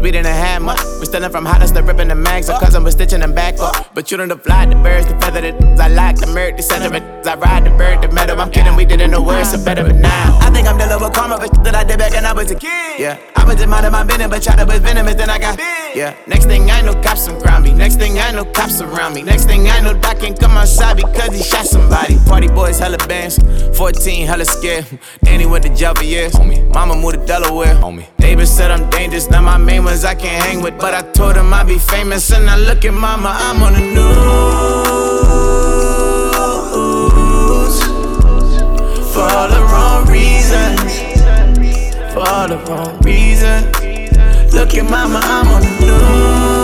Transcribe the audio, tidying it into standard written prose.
we didn't have much. We stealing from hottest, they're ripping the mags. Our cousin was stitching them back up. But you don't fly the birds, the feather, the I like the mirror, the sentiment. I ride the bird, the meadow. I'm kidding, we didn't know words, so better but now. I think I'm dealing with karma for shit that I did back when I was a kid. Yeah, I was just minding my business, but China was venomous, then I got big. Yeah, next thing I know, cops around me. Next thing I know, cops around me. Next thing I know, Doc can't come outside because he shot somebody. Party boys, hella bands, 14, hella scared. Danny went to jail for years. Mama moved to Delaware. David said I'm dangerous, now my main ones I can't hang with. But I told him I'd be famous, and I look at mama, I'm on the news. For all the wrong reasons. For all the wrong reasons. Look at mama, I'm on the news.